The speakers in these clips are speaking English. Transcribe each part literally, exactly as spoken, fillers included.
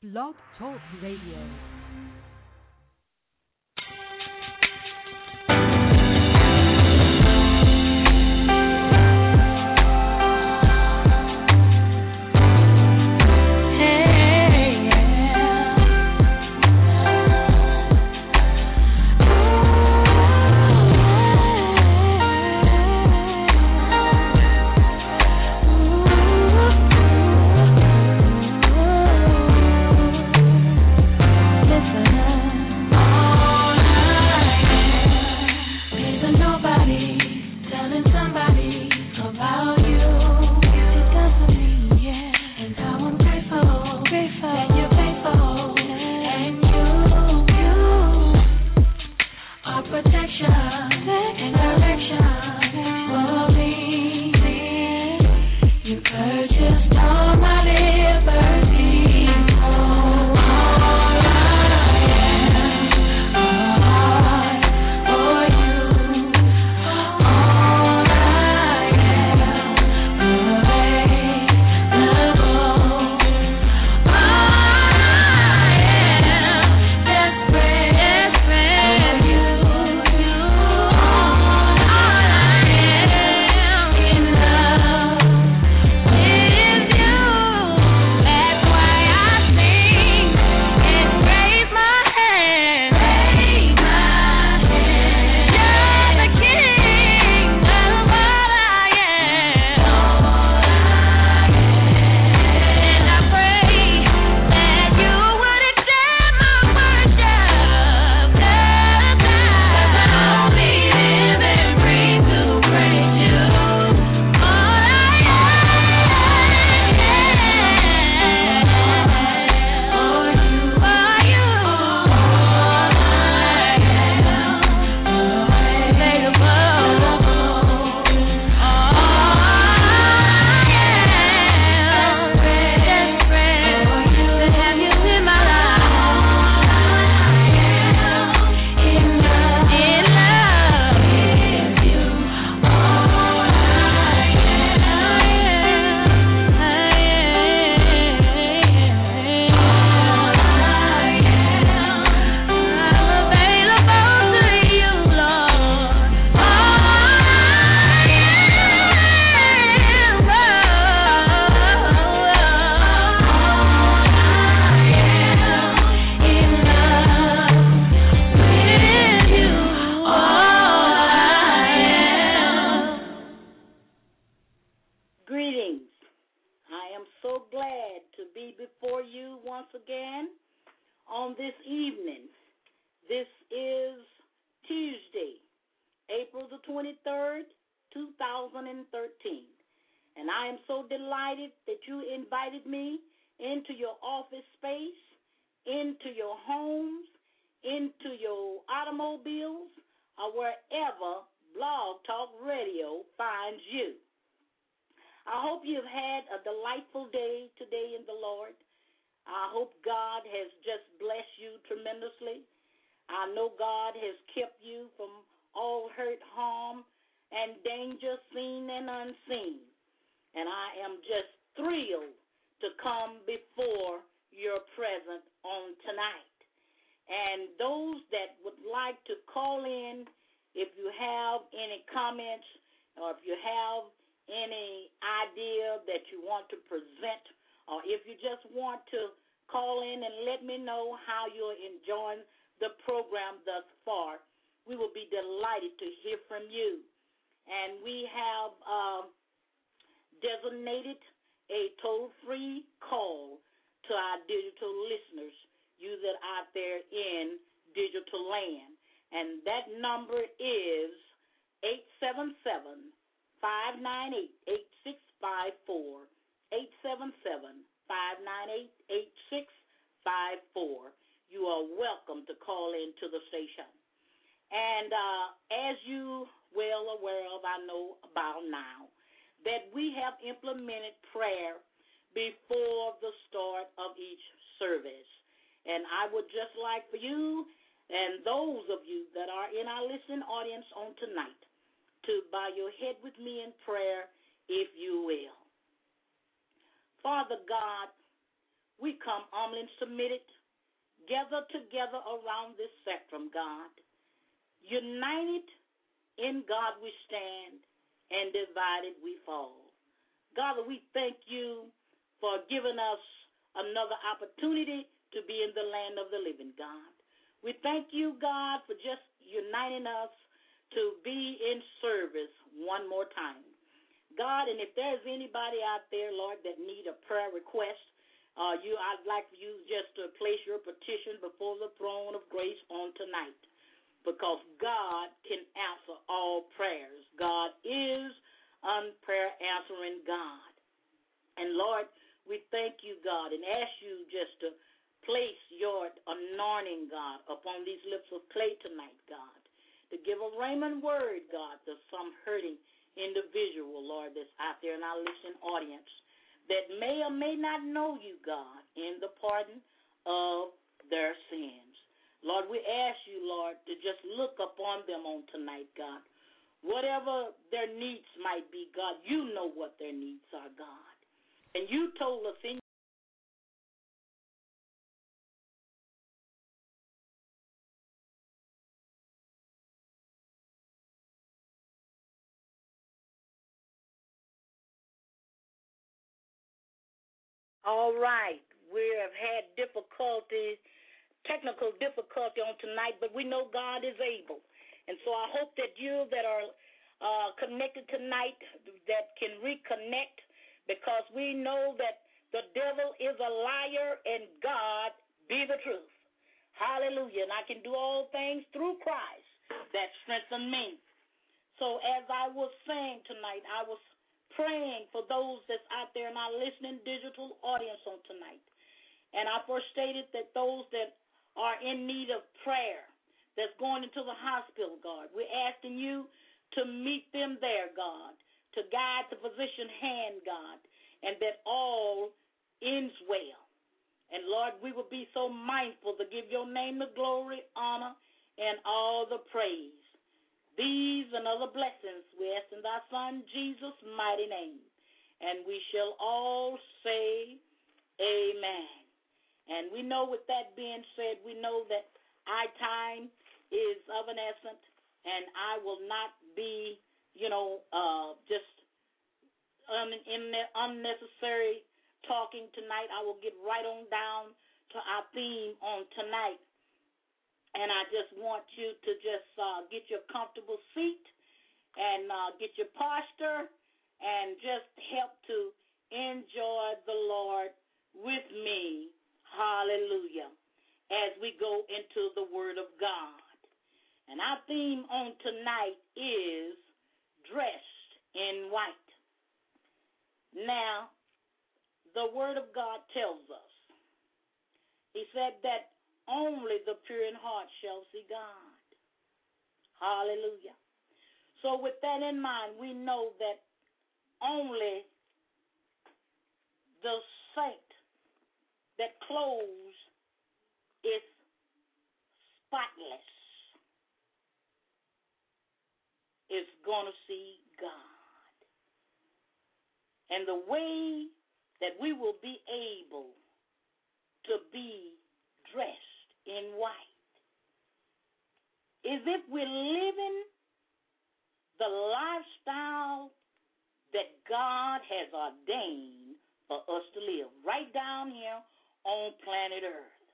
Blog Talk Radio. Father God, we come humbly and submitted, gather together around this spectrum, God. United in God we stand, and divided we fall. God, we thank you for giving us another opportunity to be in the land of the living, God. We thank you, God, for just uniting us to be in service one more time. God, and if there's anybody out there, Lord, that need a prayer request, uh, you, I'd like for you just to place your petition before the throne of grace on tonight, because God can answer all prayers. God is a prayer answering God. And Lord, we thank you, God, and ask you just to place your anointing, God, upon these lips of clay tonight, God, to give a rhema word, God, to some hurting individual, Lord, that's out there in our listening audience that may or may not know you, God, in the pardon of their sins. Lord, we ask you, Lord, to just look upon them on tonight, God. Whatever their needs might be, God, you know what their needs are, God. And you told us in All right. We have had difficulties, technical difficulty on tonight, but we know God is able. And so I hope that you that are uh, connected tonight that can reconnect, because we know that the devil is a liar and God be the truth. Hallelujah. And I can do all things through Christ that strengthen me. So as I was saying tonight, I was praying for those that's out there in our listening digital audience on tonight. And I first stated that those that are in need of prayer, that's going into the hospital, God, we're asking you to meet them there, God, to guide the physician hand, God, and that all ends well. And Lord, we will be so mindful to give your name the glory, honor, and all the praise. These and other blessings we ask in thy Son, Jesus' mighty name. And we shall all say amen. And we know with that being said, we know that our time is of an essence, and I will not be, you know, uh, just un- in the unnecessary talking tonight. I will get right on down to our theme on tonight. And I just want you to just uh, get your comfortable seat and uh, get your posture and just help to enjoy the Lord with me. Hallelujah. As we go into the Word of God. And our theme on tonight is dressed in white. Now, the Word of God tells us, he said that only the pure in heart shall see God. Hallelujah. So with that in mind, we know that only the saint that clothes is spotless is going to see God. And the way that we will be able to be dressed in white is if we're living the lifestyle that God has ordained for us to live right down here on planet Earth.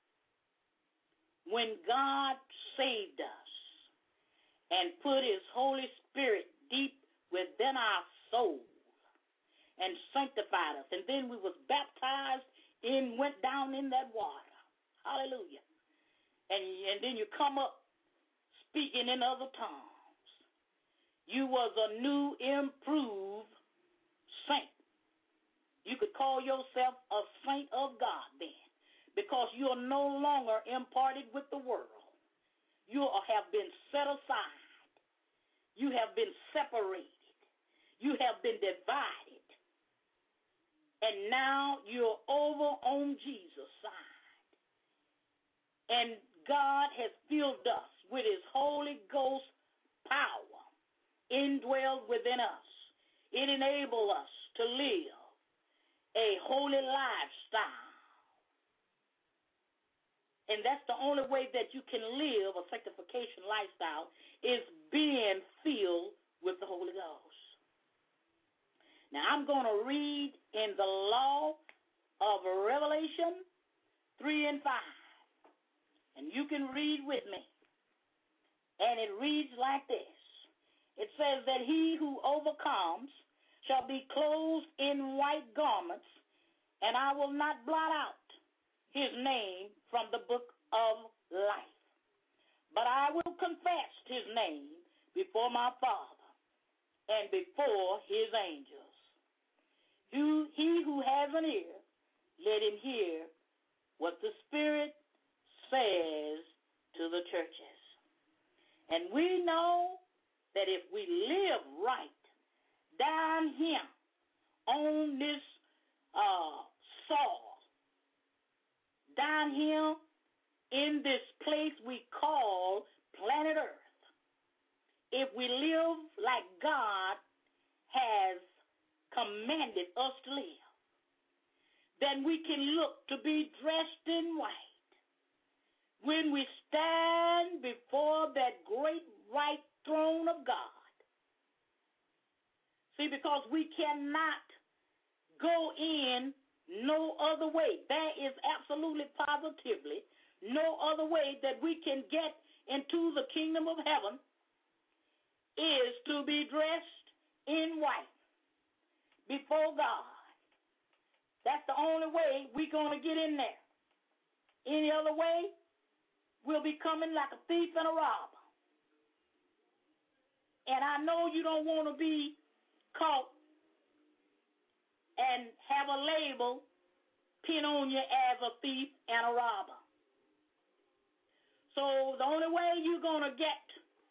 When God saved us and put his Holy Spirit deep within our soul and sanctified us, and then we was baptized in, went down in that water. Hallelujah. And, and then you come up speaking in other tongues. You was a new, improved saint. You could call yourself a saint of God then, because you are no longer imparted with the world. You have been set aside. You have been separated. You have been divided. And now you're over on Jesus' side. And God has filled us with his Holy Ghost power, indwelled within us. It enables us to live a holy lifestyle And that's the only way that you can live a sanctification lifestyle is being filled with the Holy Ghost. Now, I'm going to read in the law of Revelation three and five. And you can read with me. And it reads like this. It says that he who overcomes shall be clothed in white garments, and I will not blot out his name from the book of life. But I will confess his name before my Father and before his angels. Who, he who has an ear, let him hear what the Spirit says to the churches. And we know that if we live right down here on this uh, soil, down here in this place we call planet Earth, if we live like God has commanded us to live, then we can look to be dressed in white when we stand before that great white throne of God. See, because we cannot go in no other way. There is absolutely positively no other way that we can get into the kingdom of heaven is to be dressed in white before God. That's the only way we're going to get in there. Any other way, we'll be coming like a thief and a robber. And I know you don't want to be caught and have a label pin on you as a thief and a robber. So the only way you're going to get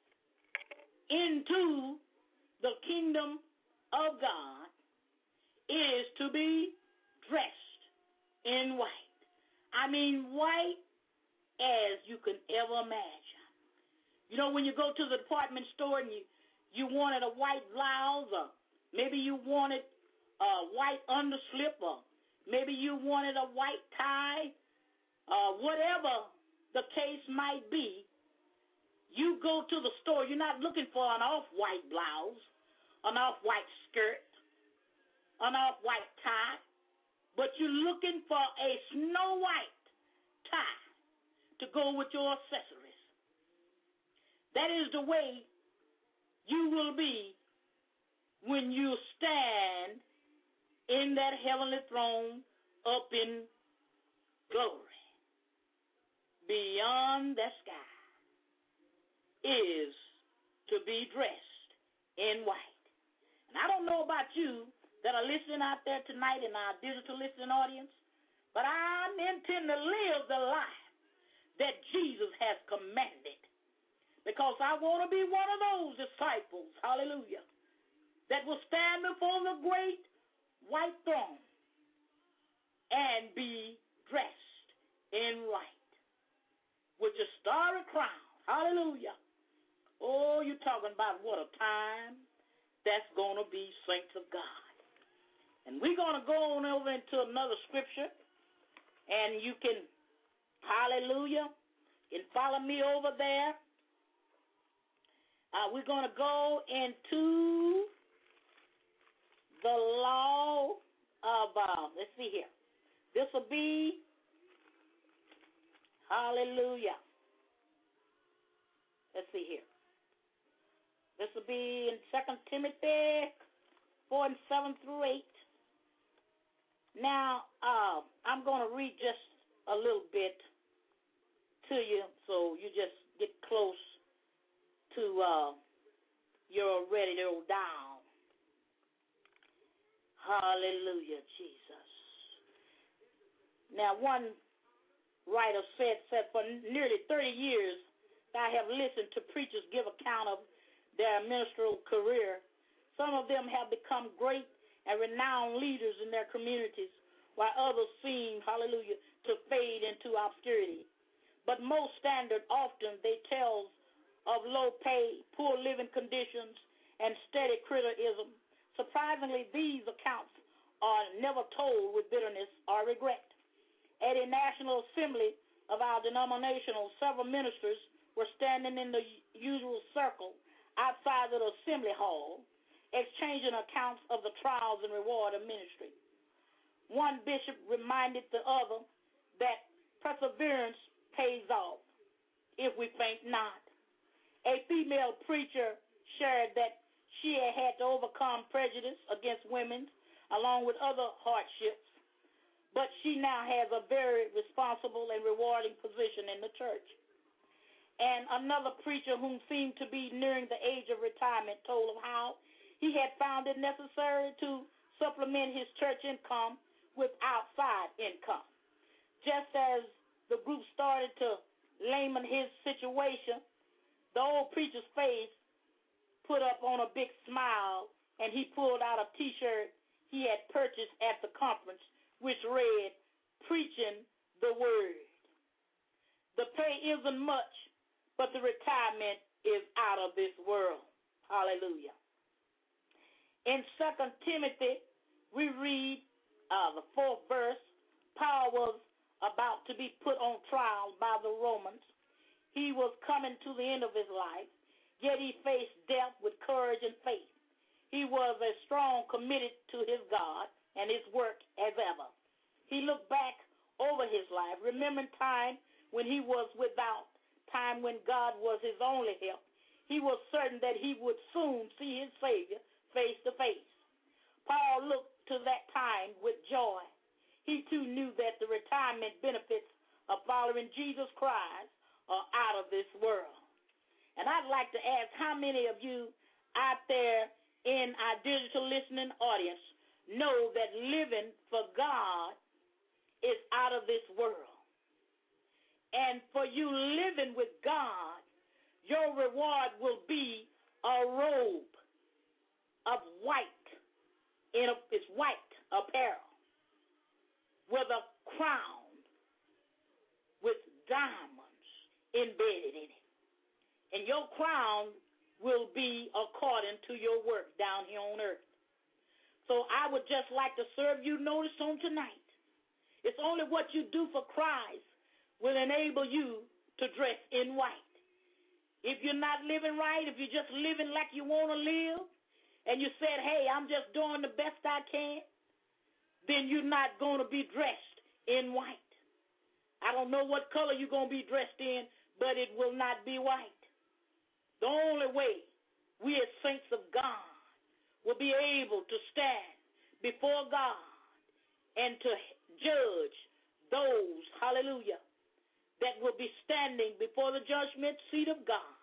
into the kingdom of God is to be dressed in white. I mean white as you can ever imagine. You know, when you go to the department store and you, you wanted a white blouse, or maybe you wanted a white underslip, or maybe you wanted a white tie, uh, whatever the case might be, you go to the store, you're not looking for an off-white blouse, an off-white skirt, an off-white tie, but you're looking for a snow white tie to go with your accessories. That is the way you will be when you stand in that heavenly throne up in glory. Beyond the sky is to be dressed in white. And I don't know about you that are listening out there tonight in our digital listening audience, but I intend to live the life that Jesus has commanded, because I want to be one of those disciples, hallelujah, that will stand before the great white throne and be dressed in white with a starry crown, hallelujah. Oh, you're talking about what a time that's going to be, saints of God. And we're going to go on over into another scripture, and you can, hallelujah, and follow me over there. Uh, we're going to go into the law of, uh, let's see here. This will be, hallelujah. Let's see here. This will be in Second Timothy four and seven through eight. Now, uh, I'm going to read just a little bit to you so you just get close to uh, your ready to go down. Hallelujah, Jesus. Now, one writer said, said, for nearly thirty years, I have listened to preachers give account of their ministerial career. Some of them have become great and renowned leaders in their communities, while others seem, hallelujah, to fade into obscurity. But most standard, often they tell of low pay, poor living conditions, and steady criticism. Surprisingly, these accounts are never told with bitterness or regret. At a National Assembly of our denominational, several ministers were standing in the usual circle outside of the assembly hall, exchanging accounts of the trials and reward of ministry. One bishop reminded the other that perseverance pays off if we faint not. A female preacher shared that she had had to overcome prejudice against women along with other hardships, but she now has a very responsible and rewarding position in the church. And another preacher who seemed to be nearing the age of retirement told of how he had found it necessary to supplement his church income with outside income. Just as the group started to lament his situation, the old preacher's face put up on a big smile, and he pulled out a T-shirt he had purchased at the conference, which read, "Preaching the Word." The pay isn't much, but the retirement is out of this world. Hallelujah. In Second Timothy, we read uh, the fourth verse. Paul was about to be put on trial by the Romans. He was coming to the end of his life, yet he faced death with courage and faith. He was as strong, committed to his God and his work as ever. He looked back over his life, remembering time when he was without, time when God was his only help. He was certain that he would soon see his Savior face to face. Paul looked to that time with joy. He too knew that the retirement benefits of following Jesus Christ are out of this world. And I'd like to ask how many of you out there in our digital listening audience know that living for God is out of this world. And for you living with God, your reward will be a robe of white, in a, it's white apparel, with a crown with diamonds embedded in it. And your crown will be according to your work down here on earth. So I would just like to serve you notice on tonight. It's only what you do for Christ will enable you to dress in white. If you're not living right, if you're just living like you want to live, and you said, hey, I'm just doing the best I can, then you're not going to be dressed in white. I don't know what color you're going to be dressed in, but it will not be white. The only way we as saints of God will be able to stand before God and to judge those, hallelujah, that will be standing before the judgment seat of God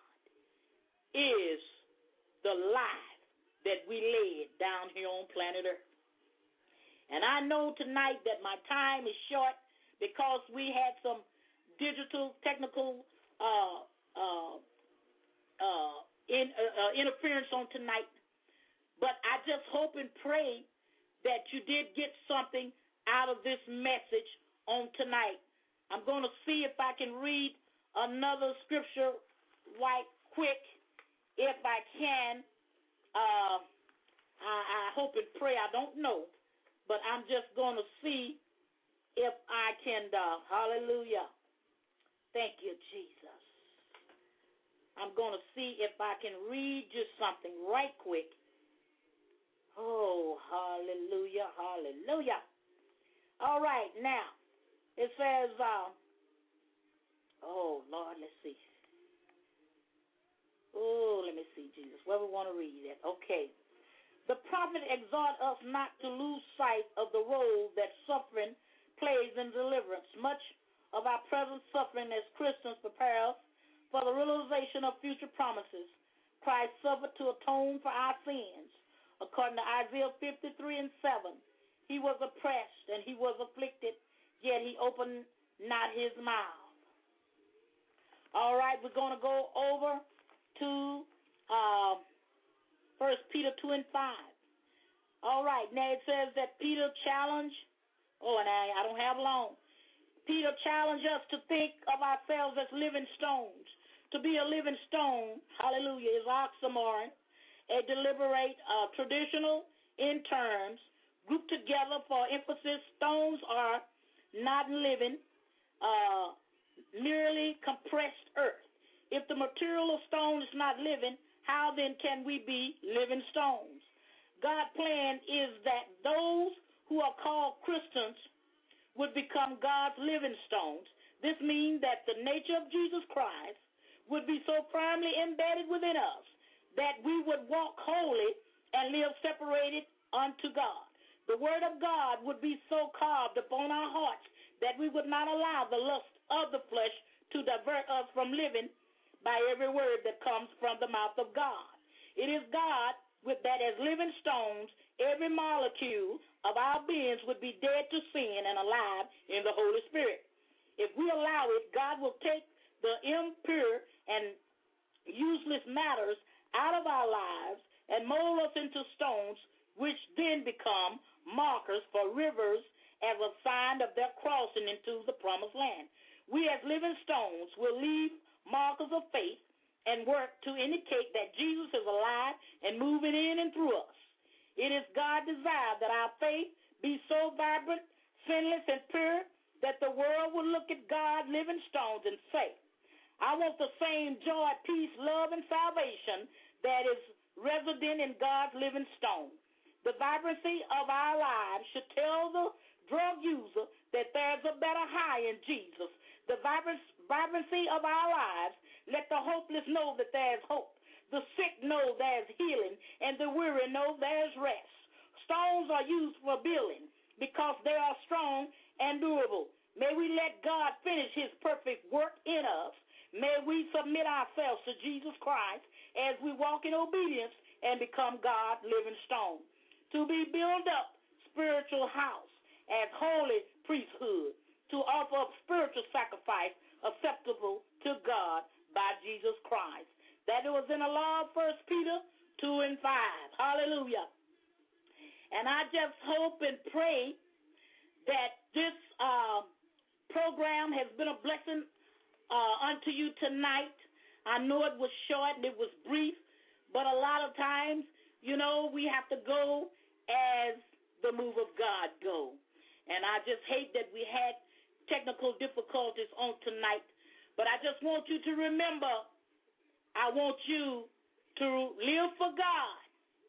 is the life that we led down here on planet Earth. And I know tonight that my time is short because we had some digital technical uh, uh, uh, in, uh, uh, interference on tonight. But I just hope and pray that you did get something out of this message on tonight. I'm going to see if I can read another scripture right quick, if I can. Uh, I, I hope and pray. I don't know, but I'm just going to see if I can. Uh, hallelujah. Thank you, Jesus. I'm going to see if I can read just something right quick. Oh, hallelujah, hallelujah. All right, now, it says, uh, oh, Lord, let's see. Oh, let me see, Jesus. Where we want to read that. Okay. The prophet exhorts us not to lose sight of the role that suffering plays in deliverance. Much of our present suffering as Christians prepare us for the realization of future promises. Christ suffered to atone for our sins. According to Isaiah fifty-three and seven, he was oppressed and he was afflicted, yet he opened not his mouth. All right, we're going to go over to uh, First Peter two and five. All right, now it says that Peter challenged, oh, and I, I don't have long. Peter challenged us to think of ourselves as living stones. To be a living stone, hallelujah, is oxymoron, a deliberate, uh, traditional in terms, grouped together for emphasis. Stones are not living, uh, pressed earth. If the material of stone is not living, how then can we be living stones? God's plan is that those who are called Christians would become God's living stones. This means that the nature of Jesus Christ would be so firmly embedded within us that we would walk holy and live separated unto God. The word of God would be so carved upon our hearts that we would not allow the lust of the flesh to divert us from living by every word that comes from the mouth of God. It is God with that as living stones, every molecule of our beings would be dead to sin and alive in the Holy Spirit. If we allow it, God will take the impure and useless matters out of our lives and mold us into stones, which then become markers for rivers as a sign of their crossing into the promised land. We as living stones will leave markers of faith and work to indicate that Jesus is alive and moving in and through us. It is God's desire that our faith be so vibrant, sinless, and pure that the world will look at God, living stones, and say, I want the same joy, peace, love, and salvation that is resident in God's living stone. The vibrancy of our lives should tell the drug user that there's a better high in Jesus. The vibrancy of our lives let the hopeless know that there's hope. The sick know there's healing, and the weary know there's rest. Stones are used for building because they are strong and durable. May we let God finish his perfect work in us. May we submit ourselves to Jesus Christ as we walk in obedience and become God's living stone. To be built up spiritual house as holy priesthood, to offer up spiritual sacrifice acceptable to God by Jesus Christ. That it was in the law of First Peter two and five. Hallelujah. And I just hope and pray that this uh, program has been a blessing uh, unto you tonight. I know it was short and it was brief, but a lot of times, you know, we have to go as the move of God go. And I just hate that we had technical difficulties on tonight. But I just want you to remember, I want you to live for God.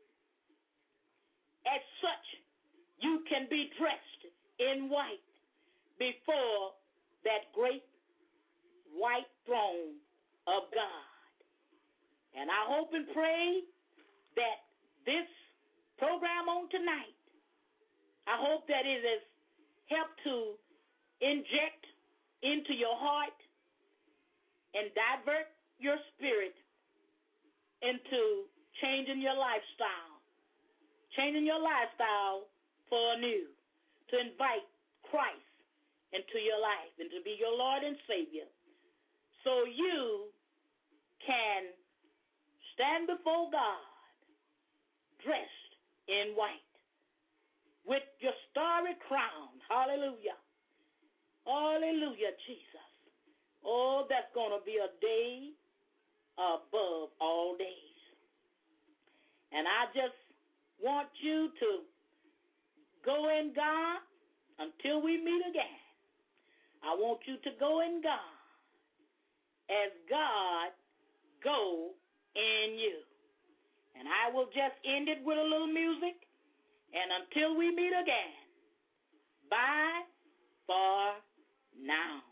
As such, you can be dressed in white before that great white throne of God. And I hope and pray that this program on tonight, I hope that it has helped to inject into your heart and divert your spirit into changing your lifestyle, changing your lifestyle for anew, to invite Christ into your life and to be your Lord and Savior, so you can stand before God dressed in white with your starry crown. Hallelujah. Hallelujah, Jesus. Oh, that's going to be a day above all days. And I just want you to go in God until we meet again. I want you to go in God as God go in you. And I will just end it with a little music. And until we meet again, bye for now.